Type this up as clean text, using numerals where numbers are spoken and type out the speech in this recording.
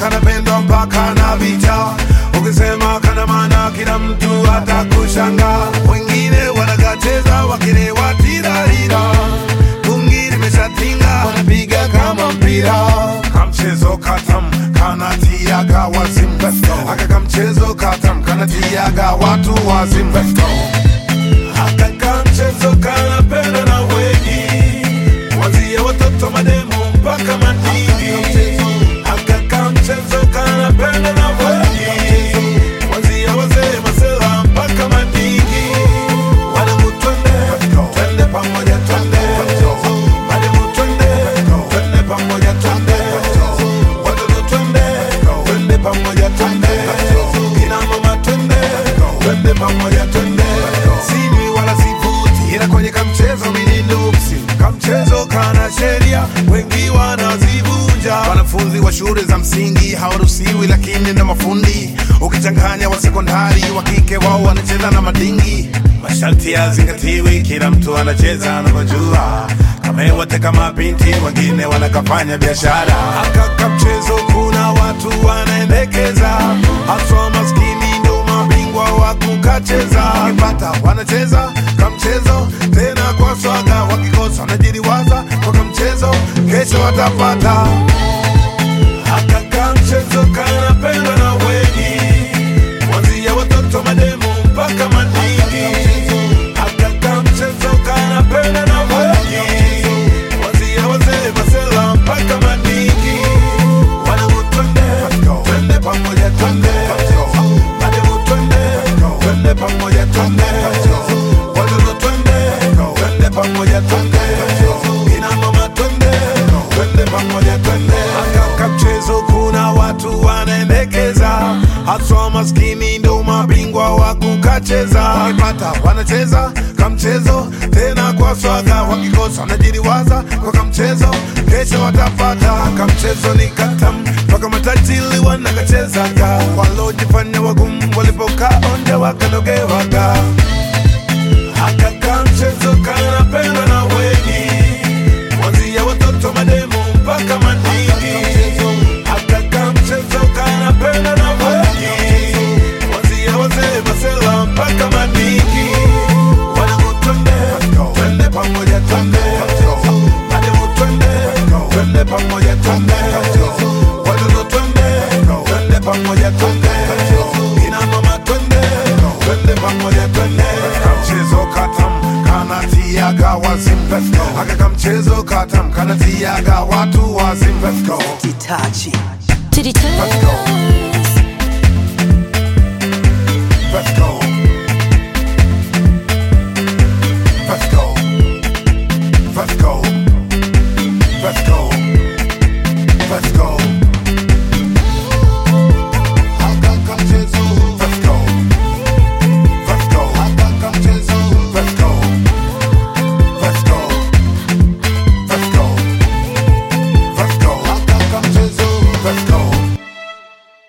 kanapendwa mpaka na vita. Ukisema kana maana kila mtu atakushanga. Wengine wanakacheza wakilewa tirarira. Bungi limeshatinga wanapiga kama mpira. Kamchezo katam kanatiaga wazimu. Aka kamchezo katam kanatiaga watu wazimu. Aka kamchezo kanapenda na wengi. Kuanzia watoto mademu mpaka madigi. Aka kamchezo kanapenda na wengi. Kuanzia wazee masela mpaka madigi. Wanangu twende, twende pamoja twende. Mademu twende, twende pamoja twende. Watoto twende, twende pamoja twende. Kina mama twende, twende pamoja twende. Sini wala sivuti ila kwenye kamchezo mini nuksi. Kamchezo kana sheria wengi wanazivunja. Wanafunzi wa shule za msingi hawaruhusiwi lakini ndo mafundi. Ukichanganya wa sekondari wa kike wao wanacheza na madingi. Masharti yazingatiwi kila mtu anacheza anavyojua. Kama wote kama binti wengine wanakafanya biashara. Aka kamchezo kuna watu wanaendekeza. Haswa maskini ndo mabingwa wa kukacheza. Wakipata wanacheza kamchezo tena kwa swaga. Wakikosa wanajiriwaza kwa kamchezo kesho watapata. Aka kamchezo kanapendwa na wengi. Kuanzia watoto mademu mpaka madigi. Aka kamchezo kanapendwa na wengi. Kuanzia wazee masela mpaka madigi. Wanangu twende, twende pamoja twende. Mademu twende, twende pamoja twende. Watoto twende, twende pamoja twende. Kina mama twende, twende pamoja twende. Aka kamchezo kuna watu wanaendekeza. Haswa maskini ndo mabingwa wa kukacheza. Wakipata wanacheza kamchezo tena kwa swaga. Wakikosa wanajiriwaza kwa kamchezo kesho watapata. Kamchezo ni katam mpaka matajiri wanakachezaga. Walojifanya wagumu walipokaa onde wakanogewaga. Aka kamchezo kanapendwa na wengi. Kuanzia watoto mademu mpaka madigi. Aka kamchezo kanapendwa na wengi. Kuanzia wazee masela mpaka madigi. Wanangu twende, twende pamoja twende. Mademu twende, twende pamoja twende. Watoto twende, twende pamoja twende. Kina mama twende, twende pamoja twende. Kamchezo katam kanatiaga wazimu. Aka kamchezo katam kanatiaga watu wazimu. Itachi. Let's go.